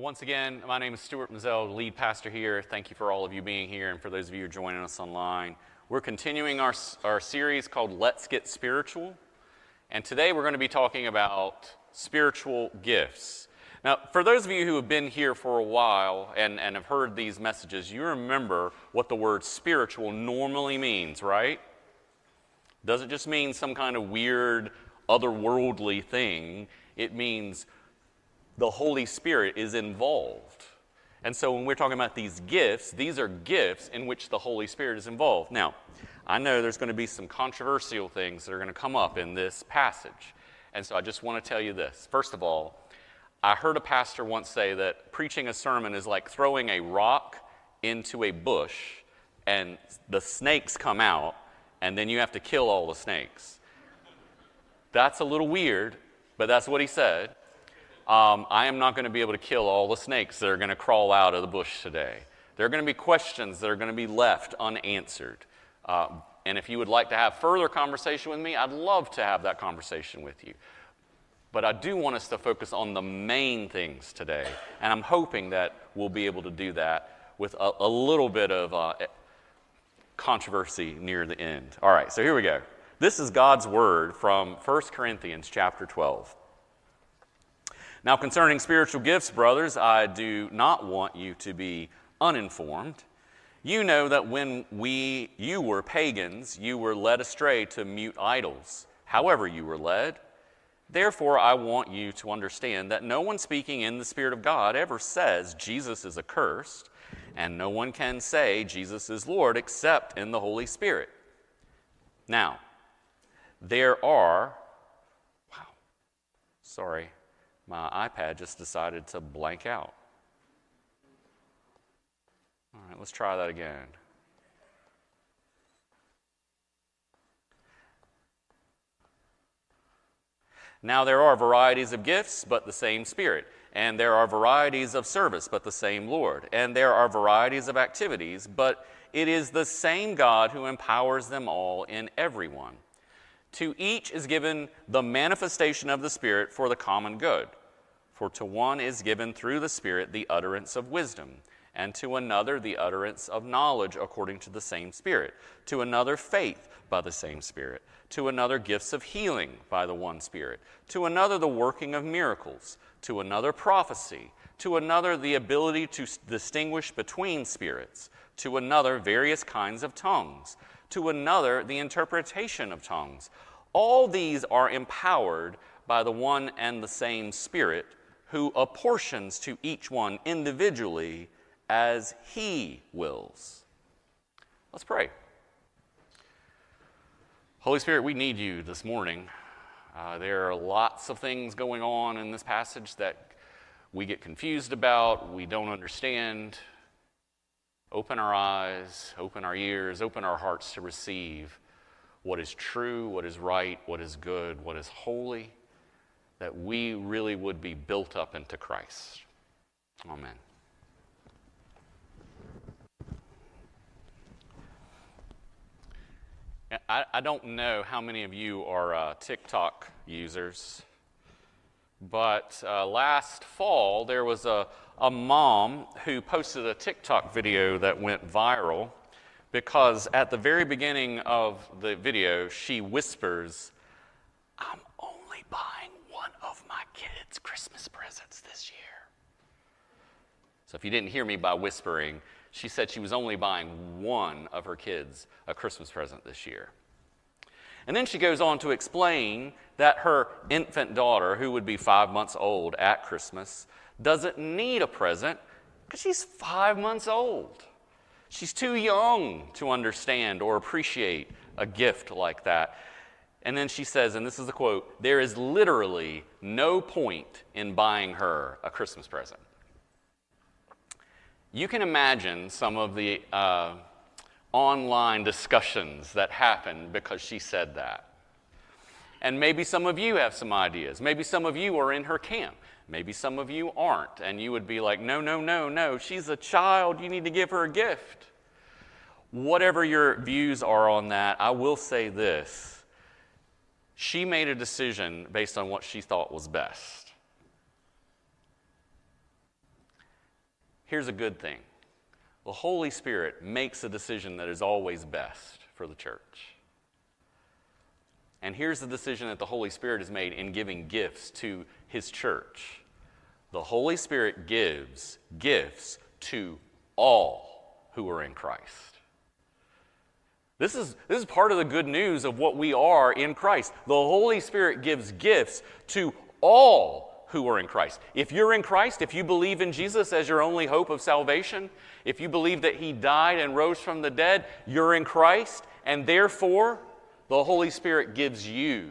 Well, once again, my name is Stuart Mazzell, lead pastor here. Thank you for all of you being here and for those of you joining us online. We're continuing our series called Let's Get Spiritual. And today we're going to be talking about spiritual gifts. Now, for those of you who have been here for a while and have heard these messages, you remember what the word spiritual normally means, right? Doesn't just mean some kind of weird, otherworldly thing. It means the Holy Spirit is involved. And so when we're talking about these are gifts in which the Holy Spirit is involved. Now, I know there's going to be some controversial things that are going to come up in this passage. And so I just want to tell you this. First of all, I heard a pastor once say that preaching a sermon is like throwing a rock into a bush and the snakes come out and then you have to kill all the snakes. That's a little weird, but that's what he said. I am not going to be able to kill all the snakes that are going to crawl out of the bush today. There are going to be questions that are going to be left unanswered. And if you would like to have further conversation with me, I'd love to have that conversation with you. But I do want us to focus on the main things today. And I'm hoping that we'll be able to do that with a little bit of controversy near the end. All right, so here we go. This is God's word from 1 Corinthians chapter 12. Now, concerning spiritual gifts, brothers, I do not want you to be uninformed. You know that when you were pagans, you were led astray to mute idols, however you were led. Therefore, I want you to understand that no one speaking in the Spirit of God ever says Jesus is accursed, and no one can say Jesus is Lord except in the Holy Spirit. Now, my iPad just decided to blank out. All right, let's try that again. Now there are varieties of gifts, but the same Spirit. And there are varieties of service, but the same Lord. And there are varieties of activities, but it is the same God who empowers them all in everyone. To each is given the manifestation of the Spirit for the common good. For to one is given through the Spirit the utterance of wisdom, and to another the utterance of knowledge according to the same Spirit, to another faith by the same Spirit, to another gifts of healing by the one Spirit, to another the working of miracles, to another prophecy, to another the ability to distinguish between spirits, to another various kinds of tongues, to another the interpretation of tongues. All these are empowered by the one and the same Spirit, who apportions to each one individually as he wills. Let's pray. Holy Spirit, we need you this morning. There are lots of things going on in this passage that we get confused about, we don't understand. Open our eyes, open our ears, open our hearts to receive what is true, what is right, what is good, what is holy, that we really would be built up into Christ. Amen. I don't know how many of you are TikTok users, but last fall there was a mom who posted a TikTok video that went viral because at the very beginning of the video she whispers, "I'm only buying one of my kids' Christmas presents this year." So if you didn't hear me by whispering, she said she was only buying one of her kids a Christmas present this year. And then she goes on to explain that her infant daughter, who would be 5 months old at Christmas, doesn't need a present because she's 5 months old. She's too young to understand or appreciate a gift like that. And then she says, and this is the quote, "There is literally no point in buying her a Christmas present." You can imagine some of the online discussions that happened because she said that. And maybe some of you have some ideas. Maybe some of you are in her camp. Maybe some of you aren't. And you would be like, no, she's a child. You need to give her a gift. Whatever your views are on that, I will say this. She made a decision based on what she thought was best. here's a good thing. The Holy Spirit makes a decision that is always best for the church. And here's the decision that the Holy Spirit has made in giving gifts to his church. The Holy Spirit gives gifts to all who are in Christ. This is part of the good news of what we are in Christ. The Holy Spirit gives gifts to all who are in Christ. If you're in Christ, if you believe in Jesus as your only hope of salvation, if you believe that he died and rose from the dead, you're in Christ, and therefore the Holy Spirit gives you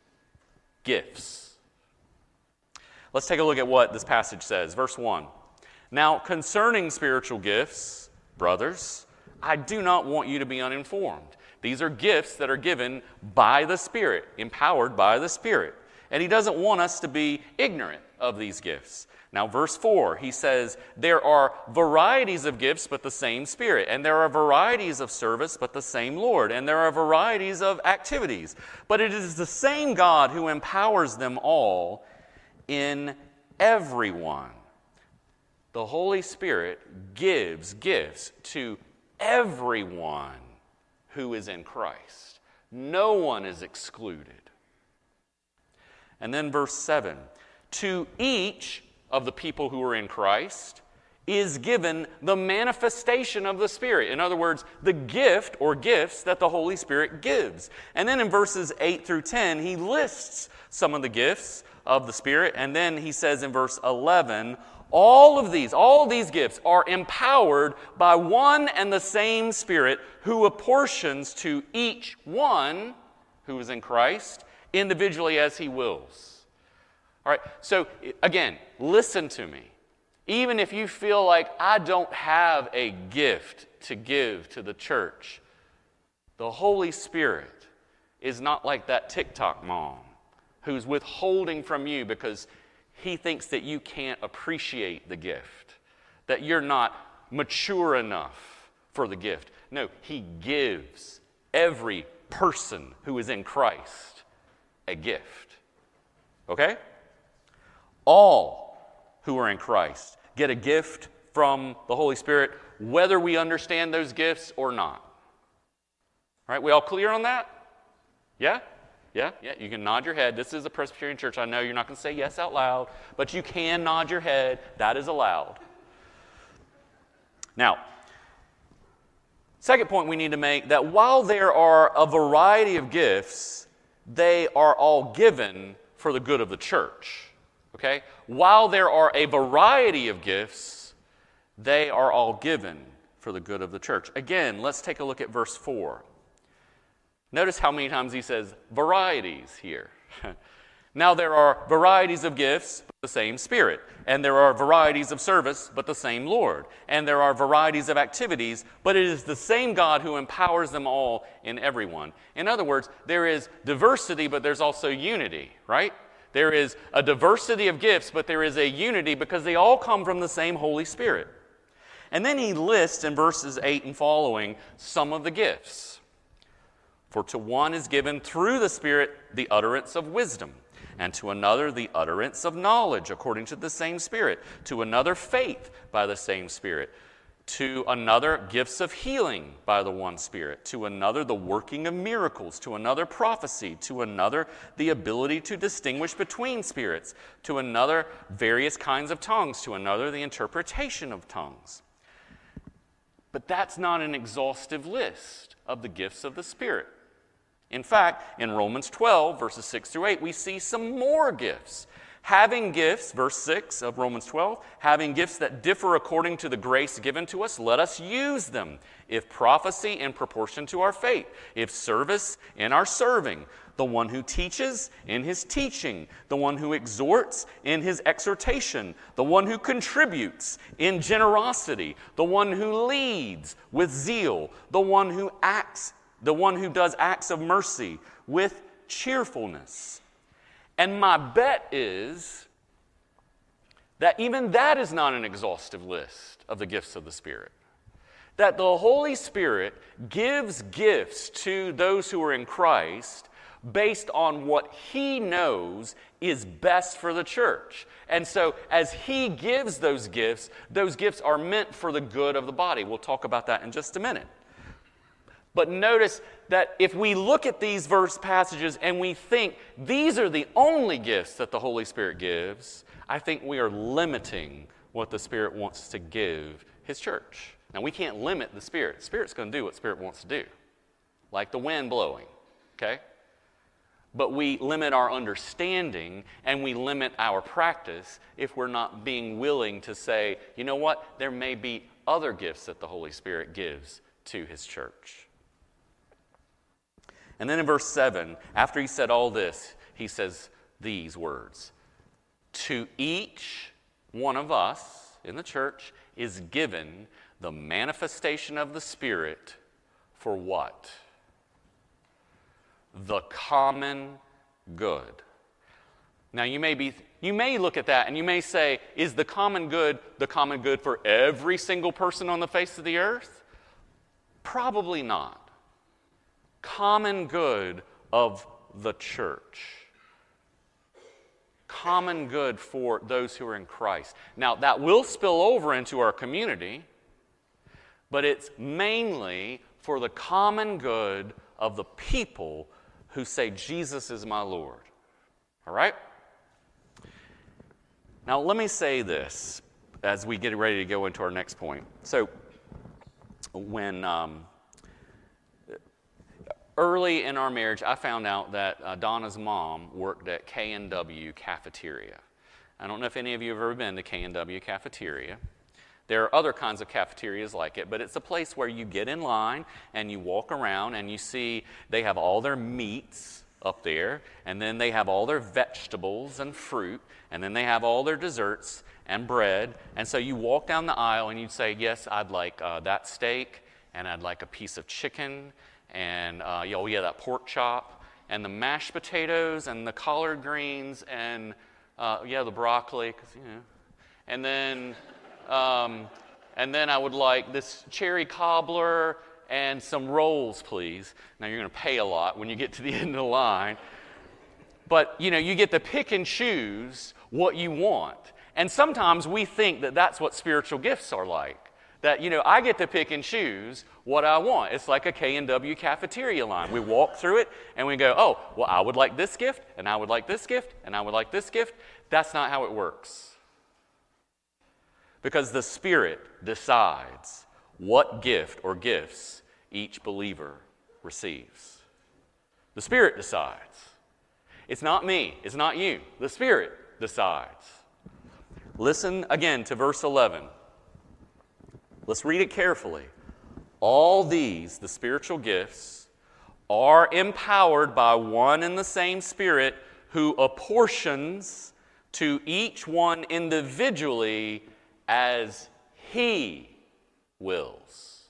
gifts. Let's take a look at what this passage says. Verse 1. Now, concerning spiritual gifts, brothers, I do not want you to be uninformed. These are gifts that are given by the Spirit, empowered by the Spirit. And he doesn't want us to be ignorant of these gifts. Now, verse 4, he says, there are varieties of gifts, but the same Spirit. And there are varieties of service, but the same Lord. And there are varieties of activities. But it is the same God who empowers them all in everyone. The Holy Spirit gives gifts to everyone who is in Christ. No one is excluded. And then verse 7, to each of the people who are in Christ is given the manifestation of the Spirit. In other words, the gift or gifts that the Holy Spirit gives. And then in verses 8 through 10, he lists some of the gifts of the Spirit. And then he says in verse 11, all of these gifts are empowered by one and the same Spirit who apportions to each one who is in Christ individually as he wills. All right, so again, listen to me. Even if you feel like I don't have a gift to give to the church, the Holy Spirit is not like that TikTok mom who's withholding from you because he thinks that you can't appreciate the gift, that you're not mature enough for the gift. No, he gives every person who is in Christ a gift. Okay? All who are in Christ get a gift from the Holy Spirit, whether we understand those gifts or not. All right, we all clear on that? Yeah? Yeah, you can nod your head. This is a Presbyterian church. I know you're not going to say yes out loud, but you can nod your head. That is allowed. Now, second point we need to make, that while there are a variety of gifts, they are all given for the good of the church. Okay? While there are a variety of gifts, they are all given for the good of the church. Again, let's take a look at verse 4. Notice how many times he says varieties here. Now there are varieties of gifts, but the same Spirit. And there are varieties of service, but the same Lord. And there are varieties of activities, but it is the same God who empowers them all in everyone. In other words, there is diversity, but there's also unity, right? There is a diversity of gifts, but there is a unity because they all come from the same Holy Spirit. And then he lists in verses 8 and following some of the gifts. For to one is given through the Spirit the utterance of wisdom, and to another the utterance of knowledge according to the same Spirit, to another faith by the same Spirit, to another gifts of healing by the one Spirit, to another the working of miracles, to another prophecy, to another the ability to distinguish between spirits, to another various kinds of tongues, to another the interpretation of tongues. But that's not an exhaustive list of the gifts of the Spirit. In fact, in Romans 12, verses 6 through 8, we see some more gifts. Having gifts, verse 6 of Romans 12, having gifts that differ according to the grace given to us, let us use them. If prophecy, in proportion to our faith. If service, in our serving. The one who teaches, in his teaching. The one who exhorts, in his exhortation. The one who contributes, in generosity. The one who leads, with zeal. The one who does acts of mercy, with cheerfulness. And my bet is that even that is not an exhaustive list of the gifts of the Spirit. That the Holy Spirit gives gifts to those who are in Christ, based on what he knows is best for the church. And so as he gives those gifts are meant for the good of the body. We'll talk about that in just a minute. But notice that if we look at these verse passages and we think these are the only gifts that the Holy Spirit gives, I think we are limiting what the Spirit wants to give his church. Now, we can't limit the Spirit. The Spirit's going to do what the Spirit wants to do, like the wind blowing, okay? But we limit our understanding and we limit our practice if we're not being willing to say, you know what, there may be other gifts that the Holy Spirit gives to his church. And then in verse 7, after he said all this, he says these words, to each one of us in the church is given the manifestation of the Spirit for what? The common good. Now you may look at that and you may say, is the common good for every single person on the face of the earth? Probably not. Common good of the church. Common good for those who are in Christ. Now that will spill over into our community, but it's mainly for the common good of the people who say, Jesus is my Lord. All right? Now, let me say this as we get ready to go into our next point. So, when early in our marriage, I found out that Donna's mom worked at K&W Cafeteria. I don't know if any of you have ever been to K&W Cafeteria. There are other kinds of cafeterias like it, but it's a place where you get in line and you walk around and you see they have all their meats up there, and then they have all their vegetables and fruit, and then they have all their desserts and bread. And so you walk down the aisle and you say, yes, I'd like that steak, and I'd like a piece of chicken, and that pork chop, and the mashed potatoes, and the collard greens, and the broccoli, and then I would like this cherry cobbler and some rolls, please. Now, you're going to pay a lot when you get to the end of the line. But, you get to pick and choose what you want. And sometimes we think that that's what spiritual gifts are like. That, I get to pick and choose what I want. It's like a K&W cafeteria line. We walk through it and we go, oh, well, I would like this gift, and I would like this gift, and I would like this gift. That's not how it works. Because the Spirit decides what gift or gifts each believer receives. The Spirit decides. It's not me. It's not you. The Spirit decides. Listen again to verse 11. Let's read it carefully. All these, the spiritual gifts, are empowered by one and the same Spirit who apportions to each one individually as He wills.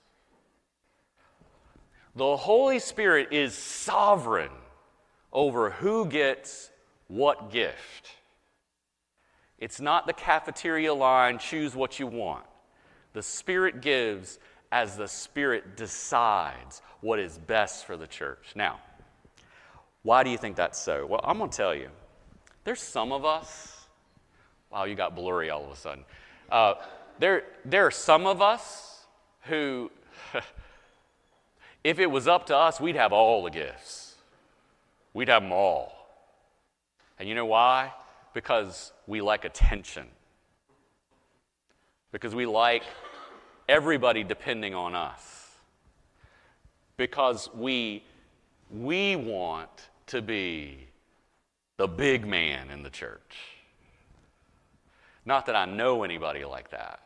The Holy Spirit is sovereign over who gets what gift. It's not the cafeteria line, choose what you want. The Spirit gives as the Spirit decides what is best for the church. Now, why do you think that's so? Well, I'm going to tell you. There's some of us. Wow, you got blurry all of a sudden. There are some of us who, if it was up to us, we'd have all the gifts. We'd have them all. And you know why? Because we like attention. Because we like everybody depending on us. Because we want to be the big man in the church. Not that I know anybody like that.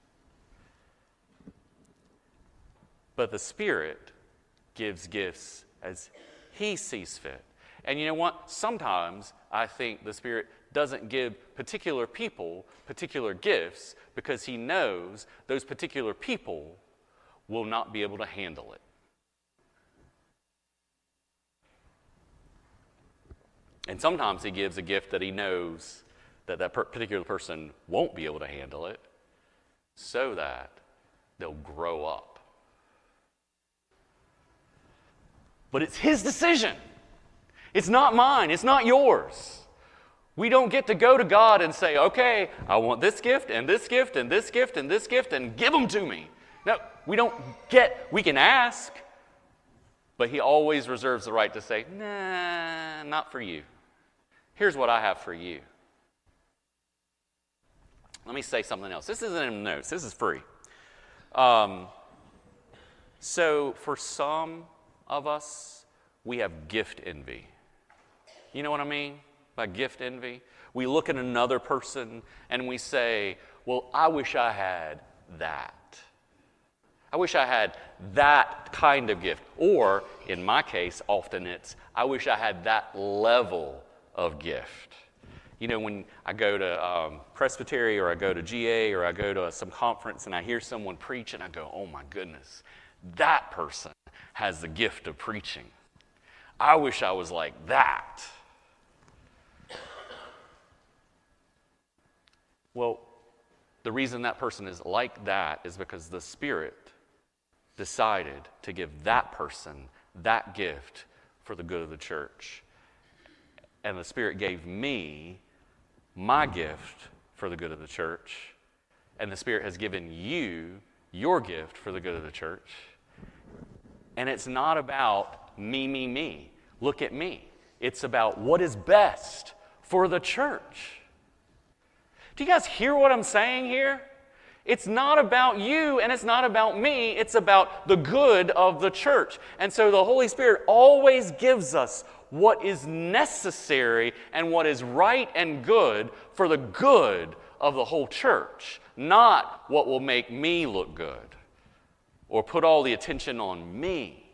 But the Spirit gives gifts as He sees fit. And you know what? Sometimes I think the Spirit doesn't give particular people particular gifts because He knows those particular people will not be able to handle it. And sometimes He gives a gift that He knows that particular person won't be able to handle it so that they'll grow up. But it's His decision. It's not mine. It's not yours. We don't get to go to God and say, okay, I want this gift and this gift and this gift and this gift and give them to me. No, we can ask, but he always reserves the right to say, nah, not for you. Here's what I have for you. Let me say something else. This isn't in the notes. This is free. So for some of us, we have gift envy. You know what I mean by gift envy? We look at another person and we say, well, I wish I had that. I wish I had that kind of gift. Or, in my case, often it's, I wish I had that level of gift. You know, when I go to Presbytery or I go to GA or I go to some conference and I hear someone preach and I go, oh my goodness, that person has the gift of preaching. I wish I was like that. Well, the reason that person is like that is because the Spirit decided to give that person that gift for the good of the church. And the Spirit gave me my gift for the good of the church. And the Spirit has given you your gift for the good of the church. And it's not about me. Look at me. It's about what is best for the church. Do you guys hear what I'm saying here? It's not about you and it's not about me. It's about the good of the church. And so the Holy Spirit always gives us what is necessary and what is right and good for the good of the whole church, not what will make me look good or put all the attention on me.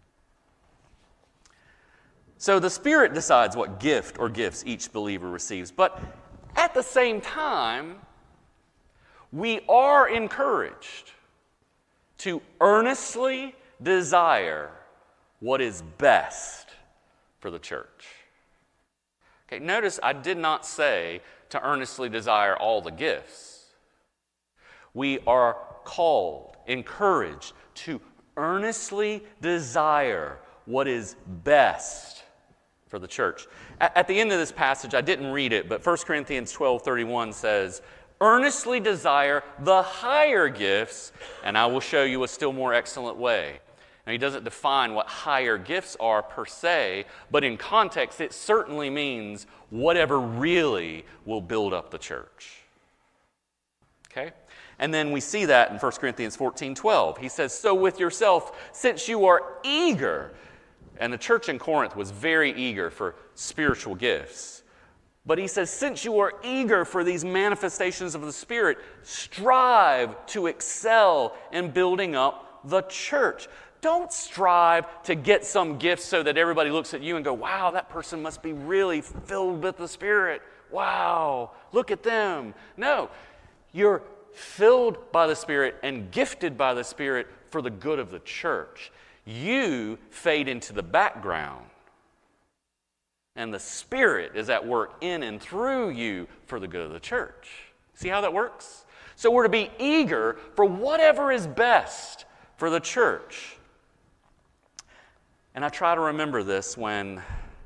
So the Spirit decides what gift or gifts each believer receives. But at the same time, we are encouraged to earnestly desire what is best for the church. Okay, notice I did not say to earnestly desire all the gifts. We are called, encouraged to earnestly desire what is best for the church. At the end of this passage, I didn't read it, but 1 Corinthians 12:31 says, earnestly desire the higher gifts, and I will show you a still more excellent way. Now, he doesn't define what higher gifts are per se, but in context, it certainly means whatever really will build up the church. Okay? And then we see that in 1 Corinthians 14:12. He says, so with yourself, since you are eager, and the church in Corinth was very eager for spiritual gifts. But he says, since you are eager for these manifestations of the Spirit, strive to excel in building up the church. Don't strive to get some gifts so that everybody looks at you and go, wow, that person must be really filled with the Spirit. Wow, look at them. No, you're filled by the Spirit and gifted by the Spirit for the good of the church. You fade into the background. And the Spirit is at work in and through you for the good of the church. See how that works? So we're to be eager for whatever is best for the church. And I try to remember this when,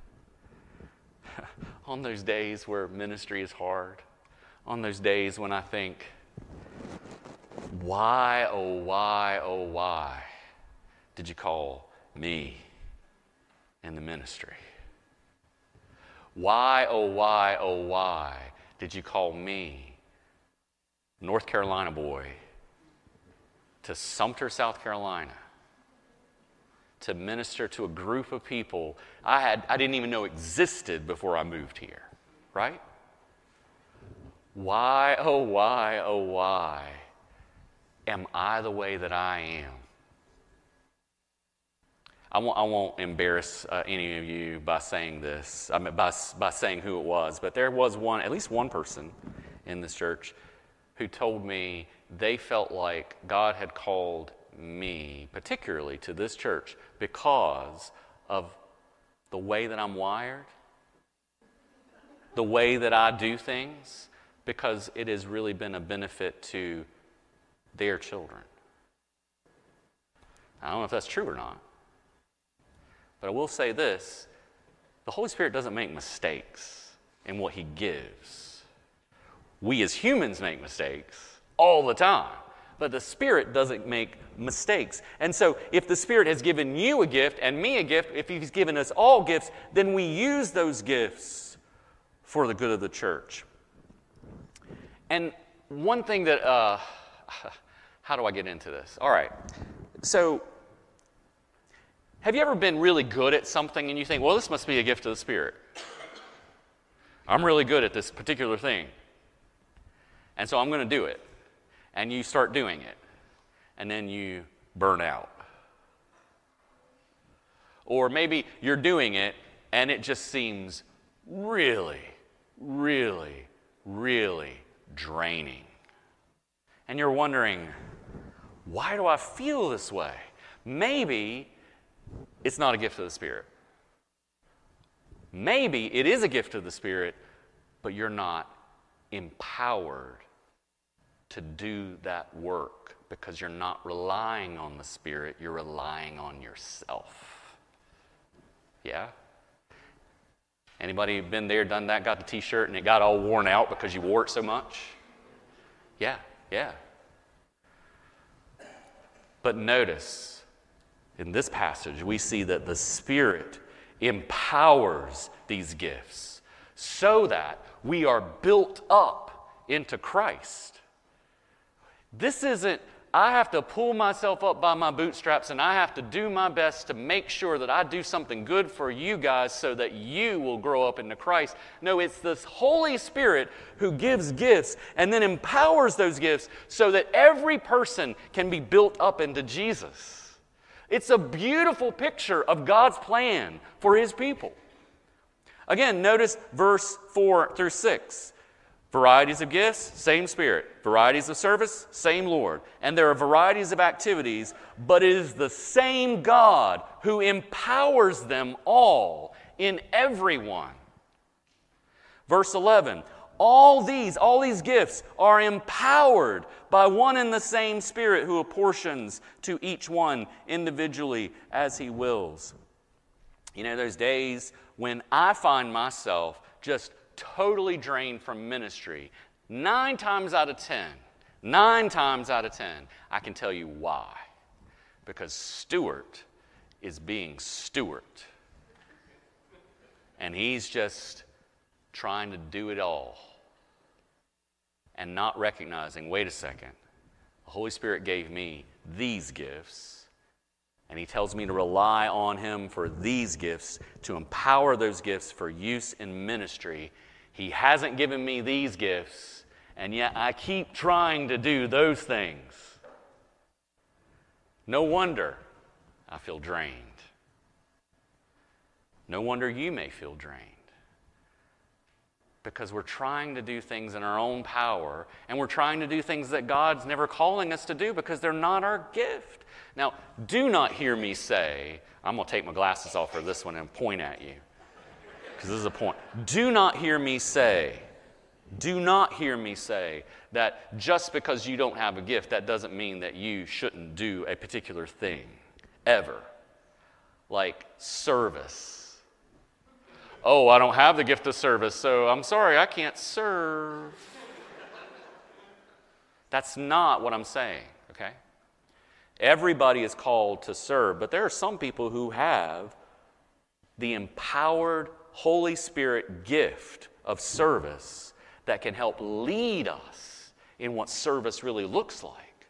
on those days where ministry is hard, on those days when I think, why, oh why did you call me in the ministry? Why, oh why did you call me, North Carolina boy, to Sumter, South Carolina, to minister to a group of people I didn't even know existed before I moved here, right? Why, oh why am I the way that I am? I won't embarrass any of you by saying this, by saying who it was, but there was at least one person in this church who told me they felt like God had called me, particularly to this church, because of the way that I'm wired, the way that I do things, because it has really been a benefit to their children. I don't know if that's true or not. But I will say this, the Holy Spirit doesn't make mistakes in what he gives. We as humans make mistakes all the time, but the Spirit doesn't make mistakes. And so if the Spirit has given you a gift and me a gift, if he's given us all gifts, then we use those gifts for the good of the church. And one thing that, how do I get into this? All right, so have you ever been really good at something and you think, well, this must be a gift of the Spirit. I'm really good at this particular thing, and so I'm going to do it. And you start doing it, and then you burn out. Or maybe you're doing it, and it just seems really, really, really draining. And you're wondering, why do I feel this way? Maybe it's not a gift of the Spirit. Maybe it is a gift of the Spirit, but you're not empowered to do that work because you're not relying on the Spirit, you're relying on yourself. Yeah? Anybody been there, done that, got the t-shirt and it got all worn out because you wore it so much? Yeah. But notice, in this passage, we see that the Spirit empowers these gifts so that we are built up into Christ. This isn't, I have to pull myself up by my bootstraps and I have to do my best to make sure that I do something good for you guys so that you will grow up into Christ. No, it's this Holy Spirit who gives gifts and then empowers those gifts so that every person can be built up into Jesus. It's a beautiful picture of God's plan for His people. Again, notice verse 4 through 6. Varieties of gifts, same Spirit. Varieties of service, same Lord. And there are varieties of activities, but it is the same God who empowers them all in everyone. Verse 11, all these gifts are empowered by one and the same Spirit who apportions to each one individually as He wills. You know, those days when I find myself just totally drained from ministry, 9 times out of 10, I can tell you why. Because Stuart is being Stuart. And he's just trying to do it all. And not recognizing, wait a second, the Holy Spirit gave me these gifts. And He tells me to rely on Him for these gifts, to empower those gifts for use in ministry. He hasn't given me these gifts, and yet I keep trying to do those things. No wonder I feel drained. No wonder you may feel drained. Because we're trying to do things in our own power, and we're trying to do things that God's never calling us to do because they're not our gift. Now, do not hear me say, I'm going to take my glasses off for this one and point at you, because this is a point. Do not hear me say that just because you don't have a gift, that doesn't mean that you shouldn't do a particular thing, ever. Like service. Oh, I don't have the gift of service, so I'm sorry, I can't serve. That's not what I'm saying, okay? Everybody is called to serve, but there are some people who have the empowered Holy Spirit gift of service that can help lead us in what service really looks like.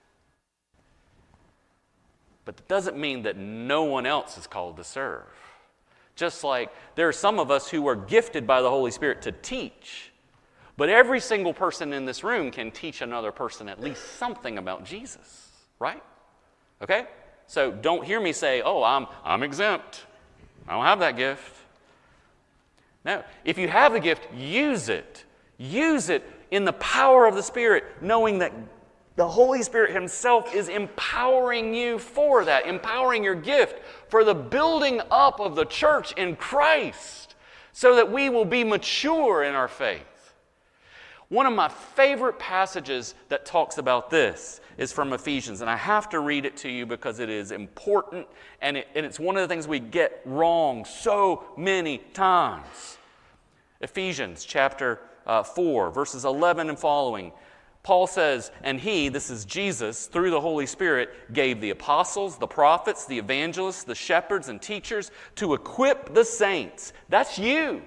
But that doesn't mean that no one else is called to serve. Just like there are some of us who are gifted by the Holy Spirit to teach, but every single person in this room can teach another person at least something about Jesus, right? Okay? So don't hear me say, oh, I'm exempt. I don't have that gift. No, if you have the gift, use it. Use it in the power of the Spirit, knowing that the Holy Spirit Himself is empowering you for that, empowering your gift for the building up of the church in Christ so that we will be mature in our faith. One of my favorite passages that talks about this is from Ephesians, and I have to read it to you because it is important, and it's one of the things we get wrong so many times. Ephesians chapter 4, verses 11 and following. Paul says, and he, this is Jesus, through the Holy Spirit, gave the apostles, the prophets, the evangelists, the shepherds, and teachers to equip the saints. That's you.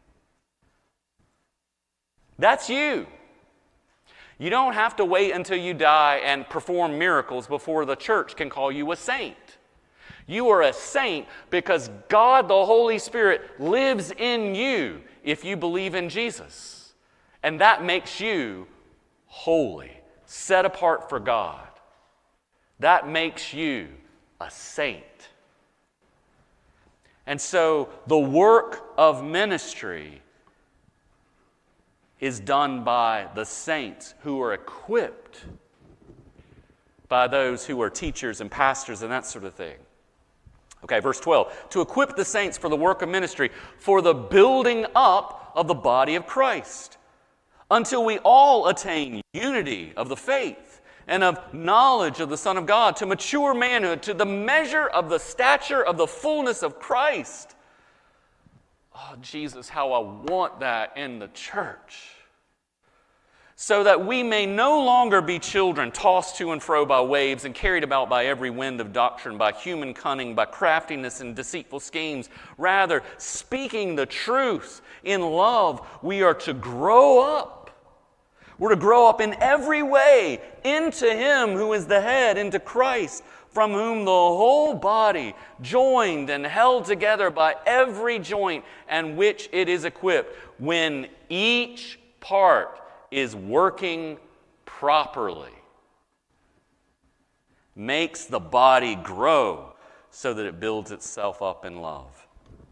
That's you. You don't have to wait until you die and perform miracles before the church can call you a saint. You are a saint because God, the Holy Spirit, lives in you if you believe in Jesus. And that makes you holy, set apart for God. That makes you a saint. And so the work of ministry is done by the saints who are equipped by those who are teachers and pastors and that sort of thing. Okay, verse 12. To equip the saints for the work of ministry, for the building up of the body of Christ, until we all attain unity of the faith and of knowledge of the Son of God, to mature manhood, to the measure of the stature of the fullness of Christ. Oh, Jesus, how I want that in the church. So that we may no longer be children tossed to and fro by waves and carried about by every wind of doctrine, by human cunning, by craftiness and deceitful schemes. Rather, speaking the truth in love, we are to grow up. We're to grow up in every way into Him who is the head, into Christ, from whom the whole body, joined and held together by every joint and which it is equipped, when each part is working properly, makes the body grow so that it builds itself up in love.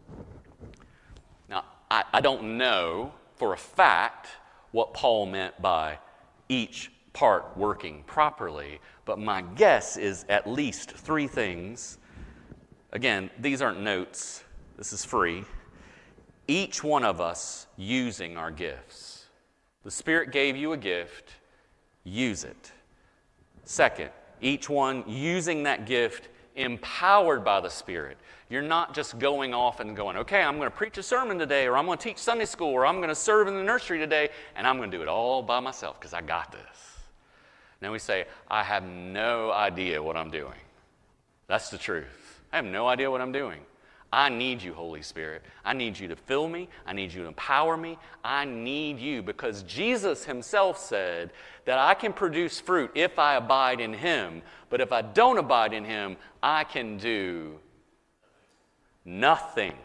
Now, I don't know for a fact what Paul meant by each part working properly, but my guess is at least three things. Again, these aren't notes. This is free. Each one of us using our gifts. The Spirit gave you a gift, use it. Second, each one using that gift empowered by the Spirit. You're not just going off and going, okay, I'm going to preach a sermon today, or I'm going to teach Sunday school, or I'm going to serve in the nursery today, and I'm going to do it all by myself because I got this. Now we say, I have no idea what I'm doing. That's the truth. I have no idea what I'm doing. I need you, Holy Spirit. I need you to fill me. I need you to empower me. I need you because Jesus Himself said that I can produce fruit if I abide in Him, but if I don't abide in Him, I can do nothing.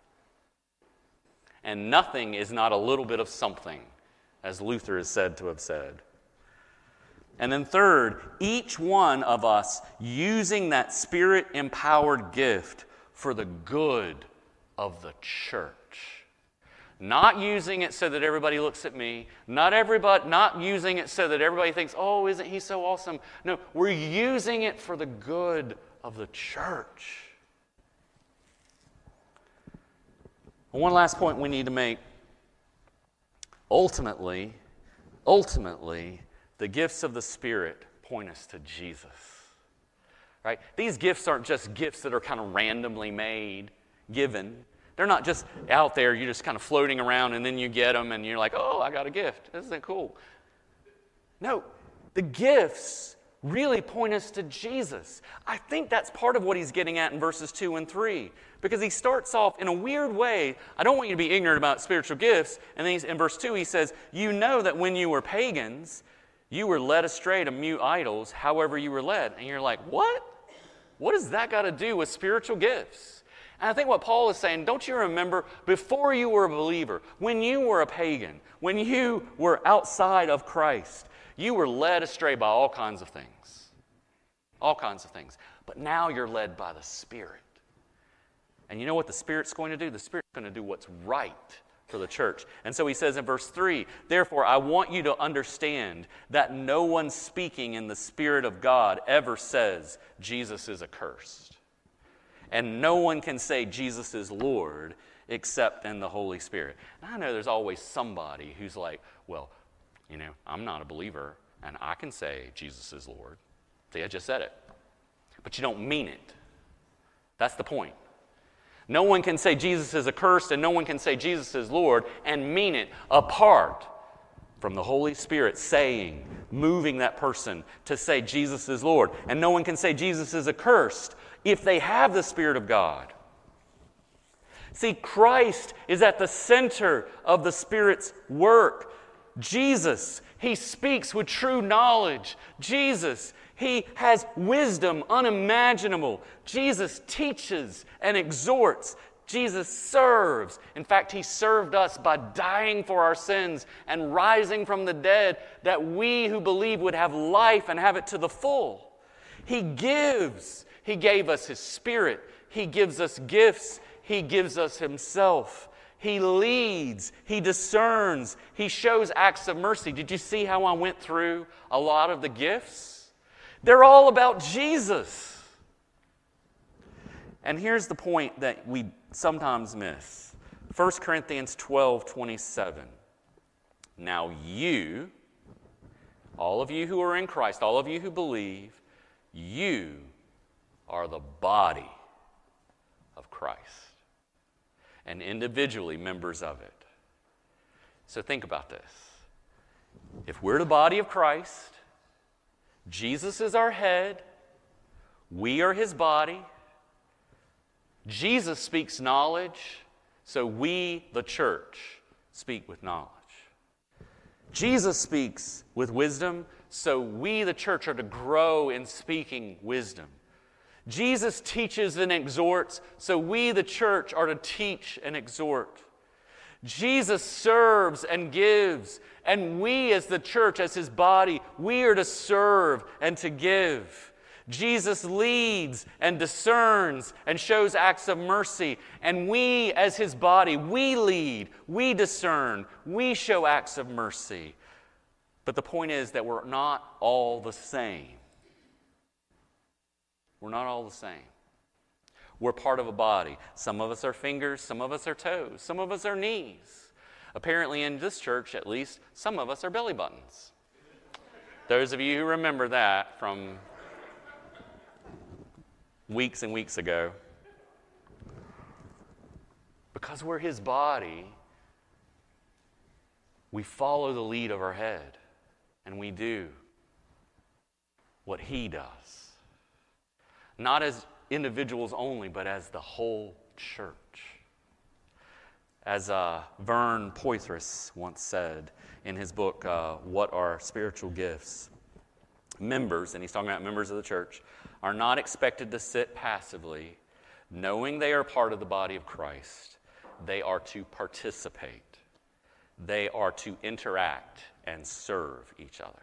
And nothing is not a little bit of something, as Luther is said to have said. And then third, each one of us using that Spirit-empowered gift for the good of the church. Not using it so that everybody looks at me. Not using it so that everybody thinks, oh, isn't he so awesome? No, we're using it for the good of the church. One last point we need to make. Ultimately, the gifts of the Spirit point us to Jesus. Right? These gifts aren't just gifts that are kind of randomly made, given. They're not just out there, you're just kind of floating around and then you get them and you're like, oh, I got a gift. Isn't that cool? No, the gifts really point us to Jesus. I think that's part of what he's getting at in verses 2 and 3. Because he starts off in a weird way. I don't want you to be ignorant about spiritual gifts. And then in verse 2 he says, you know that when you were pagans, you were led astray to mute idols, however you were led. And you're like, what? What does that got to do with spiritual gifts? And I think what Paul is saying, don't you remember, before you were a believer, when you were a pagan, when you were outside of Christ, you were led astray by all kinds of things. All kinds of things. But now you're led by the Spirit. And you know what the Spirit's going to do? The Spirit's going to do what's right for the church. And so he says in verse 3, therefore I want you to understand that no one speaking in the Spirit of God ever says Jesus is accursed. And no one can say Jesus is Lord except in the Holy Spirit. And I know there's always somebody who's like, well, I'm not a believer, and I can say Jesus is Lord. See, I just said it. But you don't mean it. That's the point. No one can say Jesus is accursed, and no one can say Jesus is Lord and mean it apart from the Holy Spirit moving that person to say Jesus is Lord. And no one can say Jesus is accursed if they have the Spirit of God. See, Christ is at the center of the Spirit's work. Jesus, He speaks with true knowledge. Jesus, He has wisdom unimaginable. Jesus teaches and exhorts. Jesus serves. In fact, He served us by dying for our sins and rising from the dead, that we who believe would have life and have it to the full. He gives. He gave us His Spirit. He gives us gifts. He gives us Himself. He leads. He discerns. He shows acts of mercy. Did you see how I went through a lot of the gifts? They're all about Jesus. And here's the point that we sometimes miss. 1 Corinthians 12:27. Now you, all of you who are in Christ, all of you who believe, you are the body of Christ, and individually members of it. So think about this. If we're the body of Christ, Jesus is our head, we are His body, Jesus speaks knowledge, so we, the church, speak with knowledge. Jesus speaks with wisdom, so we, the church, are to grow in speaking wisdom. Jesus teaches and exhorts, so we, the church, are to teach and exhort. Jesus serves and gives, and we, as the church, as His body, we are to serve and to give. Jesus leads and discerns and shows acts of mercy, and we, as His body, we lead, we discern, we show acts of mercy. But the point is that we're not all the same. We're not all the same. We're part of a body. Some of us are fingers, some of us are toes, some of us are knees. Apparently in this church, at least, some of us are belly buttons. Those of you who remember that from weeks and weeks ago. Because we're His body, we follow the lead of our head, and we do what He does. Not as individuals only, but as the whole church. As Vern Poythress once said in his book, What Are Spiritual Gifts? Members, and he's talking about members of the church, are not expected to sit passively, knowing they are part of the body of Christ. They are to participate. They are to interact and serve each other.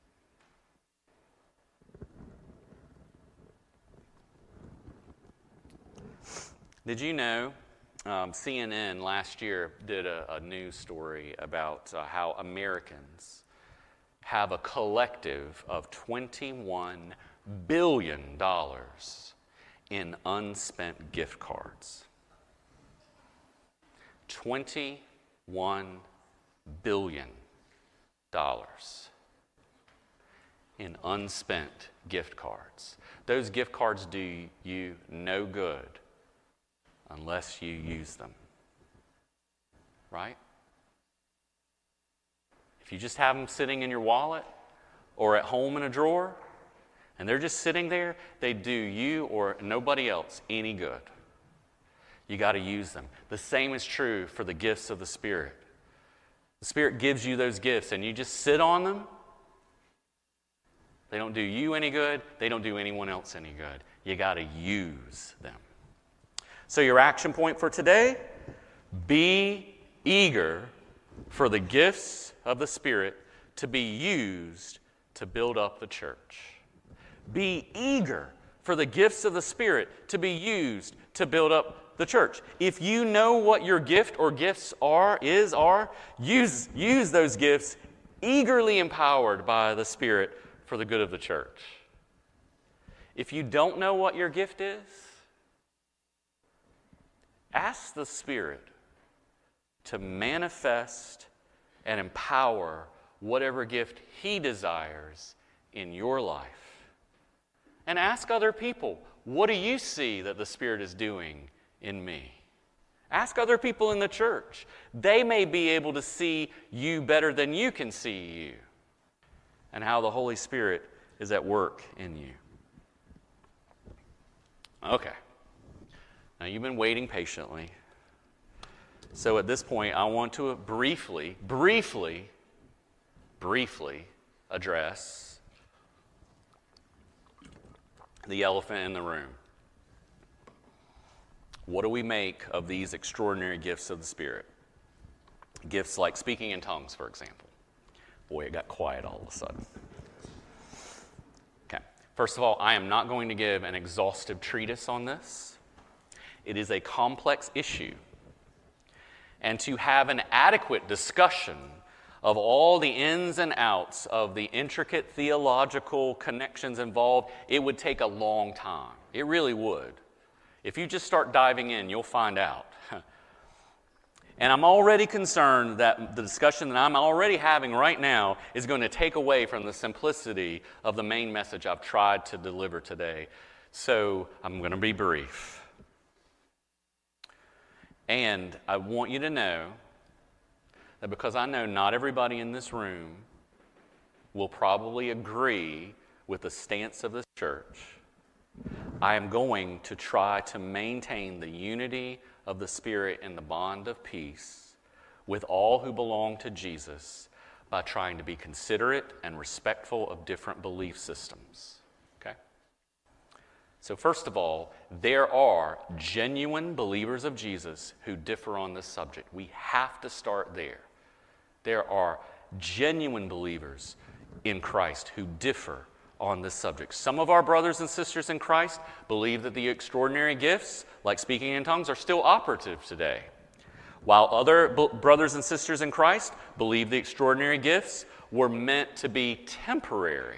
Did you know CNN last year did a news story about how Americans have a collective of $21 billion in unspent gift cards. $21 billion in unspent gift cards. Those gift cards do you no good unless you use them. Right? If you just have them sitting in your wallet or at home in a drawer, and they're just sitting there, they do you or nobody else any good. You got to use them. The same is true for the gifts of the Spirit. The Spirit gives you those gifts, and you just sit on them. They don't do you any good. They don't do anyone else any good. You got to use them. So your action point for today, be eager for the gifts of the Spirit to be used to build up the church. Be eager for the gifts of the Spirit to be used to build up the church. If you know what your gift or gifts are, use those gifts eagerly empowered by the Spirit for the good of the church. If you don't know what your gift is, ask the Spirit to manifest and empower whatever gift He desires in your life. And ask other people, what do you see that the Spirit is doing in me? Ask other people in the church. They may be able to see you better than you can see you, and how the Holy Spirit is at work in you. Okay. Now you've been waiting patiently. So at this point, I want to briefly address the elephant in the room. What do we make of these extraordinary gifts of the Spirit? Gifts like speaking in tongues, for example. Boy, it got quiet all of a sudden. Okay. First of all, I am not going to give an exhaustive treatise on this. It is a complex issue. And to have an adequate discussion of all the ins and outs of the intricate theological connections involved, it would take a long time. It really would. If you just start diving in, you'll find out. And I'm already concerned that the discussion that I'm already having right now is going to take away from the simplicity of the main message I've tried to deliver today. So I'm going to be brief. And I want you to know that because I know not everybody in this room will probably agree with the stance of this church, I am going to try to maintain the unity of the Spirit and the bond of peace with all who belong to Jesus by trying to be considerate and respectful of different belief systems. Okay? So first of all, there are genuine believers of Jesus who differ on this subject. We have to start there. There are genuine believers in Christ who differ on this subject. Some of our brothers and sisters in Christ believe that the extraordinary gifts, like speaking in tongues, are still operative today, while other brothers and sisters in Christ believe the extraordinary gifts were meant to be temporary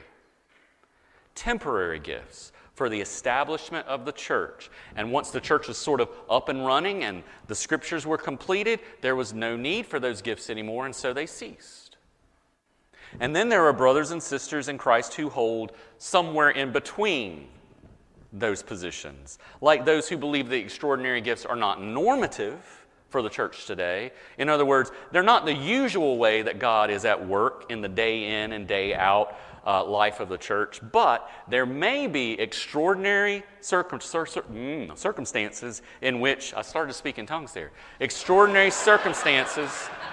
gifts for the establishment of the church. And once the church was sort of up and running and the scriptures were completed, there was no need for those gifts anymore, and so they ceased. And then there are brothers and sisters in Christ who hold somewhere in between those positions, like those who believe the extraordinary gifts are not normative for the church today. In other words, they're not the usual way that God is at work in the day in and day out life of the church, but there may be extraordinary circumstances in which, I started to speak in tongues there, extraordinary circumstances,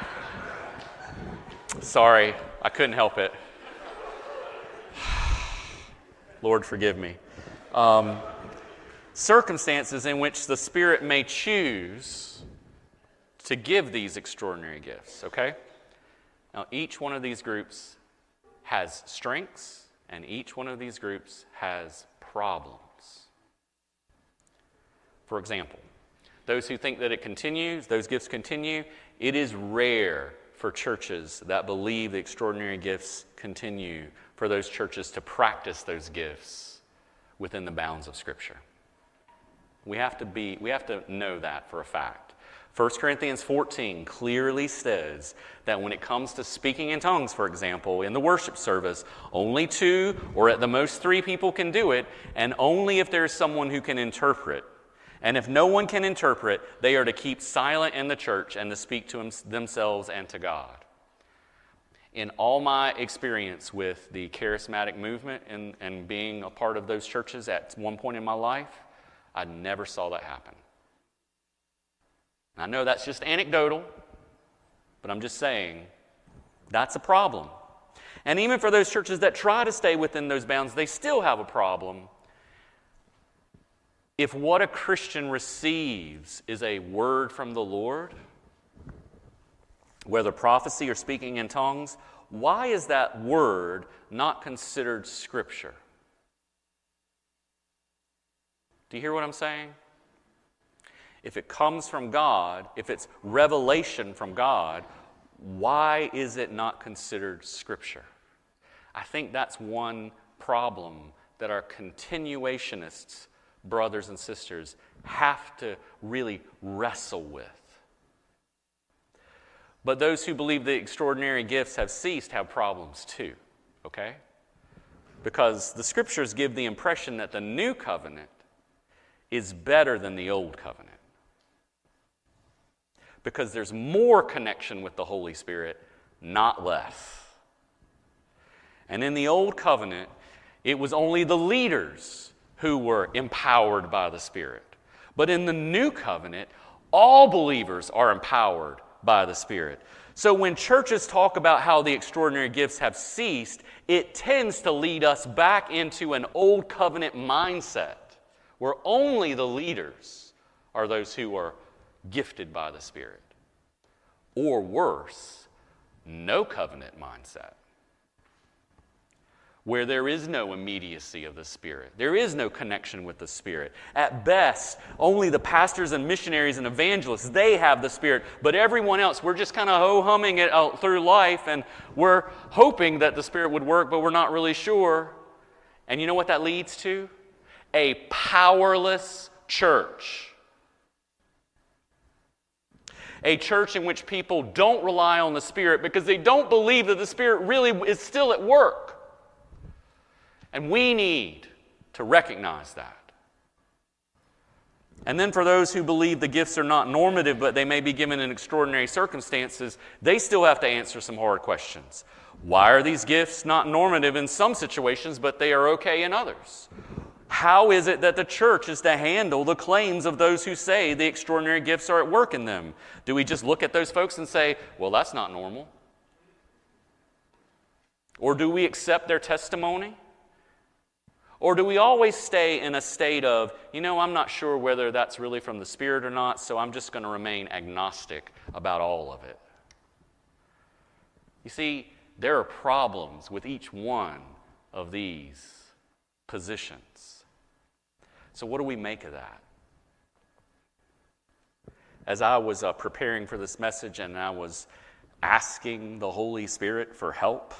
sorry, I couldn't help it. Lord, forgive me. Circumstances in which the Spirit may choose to give these extraordinary gifts, okay? Now, each one of these groups has strengths, and each one of these groups has problems. For example, those who think that it continues, those gifts continue, it is rare for churches that believe the extraordinary gifts continue, for those churches to practice those gifts within the bounds of Scripture. We have to know that for a fact. 1 Corinthians 14 clearly says that when it comes to speaking in tongues, for example, in the worship service, only 2 or at the most 3 people can do it, and only if there's someone who can interpret. And if no one can interpret, they are to keep silent in the church and to speak to themselves and to God. In all my experience with the charismatic movement and being a part of those churches at one point in my life, I never saw that happen. I know that's just anecdotal, but I'm just saying that's a problem. And even for those churches that try to stay within those bounds, they still have a problem. If what a Christian receives is a word from the Lord, whether prophecy or speaking in tongues, why is that word not considered Scripture? Do you hear what I'm saying? If it comes from God, if it's revelation from God, why is it not considered Scripture? I think that's one problem that our continuationists, brothers and sisters, have to really wrestle with. But those who believe the extraordinary gifts have ceased have problems too, okay? Because the Scriptures give the impression that the new covenant is better than the old covenant. Because there's more connection with the Holy Spirit, not less. And in the old covenant, it was only the leaders who were empowered by the Spirit. But in the new covenant, all believers are empowered by the Spirit. So when churches talk about how the extraordinary gifts have ceased, it tends to lead us back into an old covenant mindset where only the leaders are those who are gifted by the Spirit. Or worse, no covenant mindset, where there is no immediacy of the Spirit. There is no connection with the Spirit. At best, only the pastors and missionaries and evangelists, they have the Spirit. But everyone else, we're just kind of ho-humming it out through life, and we're hoping that the Spirit would work, but we're not really sure. And you know what that leads to? A powerless church. A church in which people don't rely on the Spirit because they don't believe that the Spirit really is still at work. And we need to recognize that. And then for those who believe the gifts are not normative, but they may be given in extraordinary circumstances, they still have to answer some hard questions. Why are these gifts not normative in some situations, but they are okay in others? How is it that the church is to handle the claims of those who say the extraordinary gifts are at work in them? Do we just look at those folks and say, well, that's not normal? Or do we accept their testimony? Or do we always stay in a state of, I'm not sure whether that's really from the Spirit or not, so I'm just going to remain agnostic about all of it? You see, there are problems with each one of these positions. So what do we make of that? As I was preparing for this message and I was asking the Holy Spirit for help,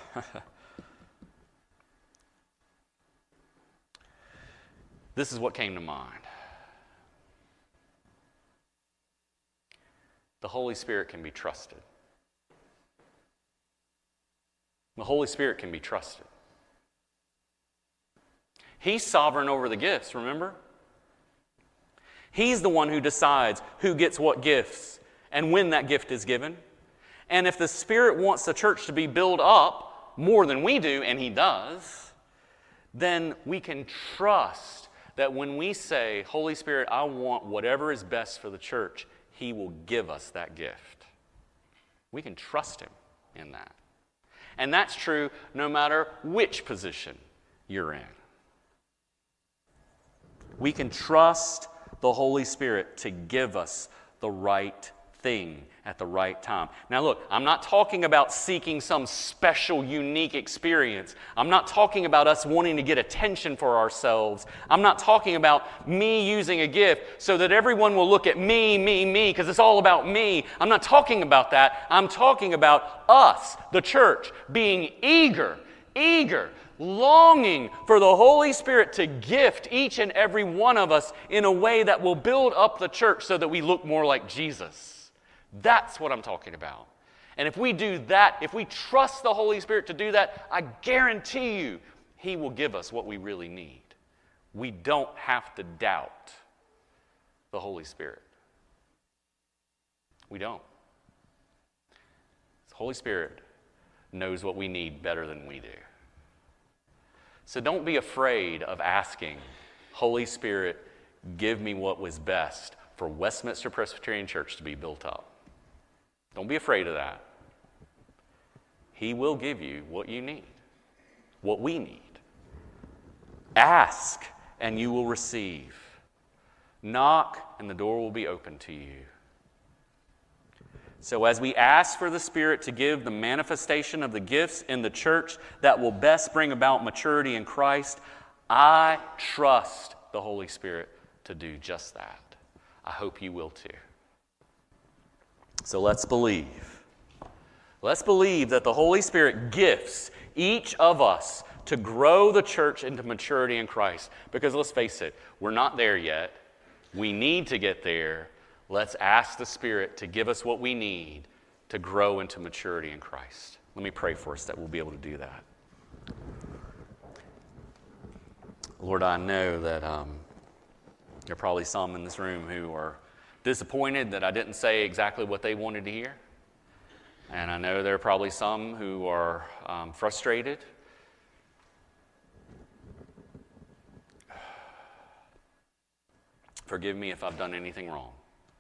this is what came to mind. The Holy Spirit can be trusted. The Holy Spirit can be trusted. He's sovereign over the gifts, remember? He's the one who decides who gets what gifts and when that gift is given. And if the Spirit wants the church to be built up more than we do, and He does, then we can trust that when we say, Holy Spirit, I want whatever is best for the church, He will give us that gift. We can trust Him in that. And that's true no matter which position you're in. We can trust the Holy Spirit to give us the right thing at the right time. Now look, I'm not talking about seeking some special, unique experience. I'm not talking about us wanting to get attention for ourselves. I'm not talking about me using a gift so that everyone will look at me, because it's all about me. I'm not talking about that. I'm talking about us, the church, being eager, longing for the Holy Spirit to gift each and every one of us in a way that will build up the church so that we look more like Jesus. That's what I'm talking about. And if we do that, if we trust the Holy Spirit to do that, I guarantee you He will give us what we really need. We don't have to doubt the Holy Spirit. We don't. The Holy Spirit knows what we need better than we do. So don't be afraid of asking, Holy Spirit, give me what was best for Westminster Presbyterian Church to be built up. Don't be afraid of that. He will give you what you need, what we need. Ask, and you will receive. Knock, and the door will be open to you. So as we ask for the Spirit to give the manifestation of the gifts in the church that will best bring about maturity in Christ, I trust the Holy Spirit to do just that. I hope you will too. So let's believe. Let's believe that the Holy Spirit gifts each of us to grow the church into maturity in Christ. Because let's face it, we're not there yet. We need to get there. Let's ask the Spirit to give us what we need to grow into maturity in Christ. Let me pray for us that we'll be able to do that. Lord, I know that there are probably some in this room who are disappointed that I didn't say exactly what they wanted to hear. And I know there are probably some who are frustrated. Forgive me if I've done anything wrong.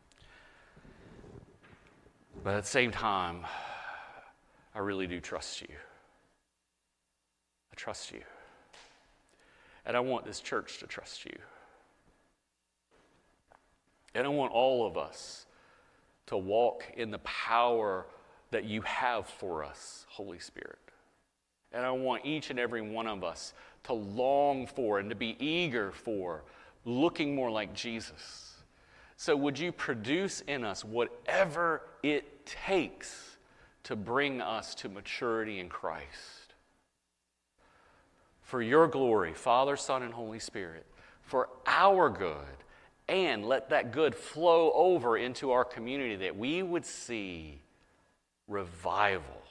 But at the same time, I really do trust you. I trust you. And I want this church to trust you. And I want all of us to walk in the power that you have for us, Holy Spirit. And I want each and every one of us to long for and to be eager for looking more like Jesus. So would you produce in us whatever it takes to bring us to maturity in Christ? For your glory, Father, Son, and Holy Spirit, for our good, and let that good flow over into our community that we would see revival.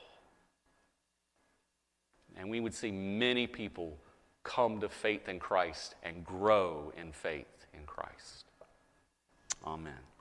And we would see many people come to faith in Christ and grow in faith in Christ. Amen.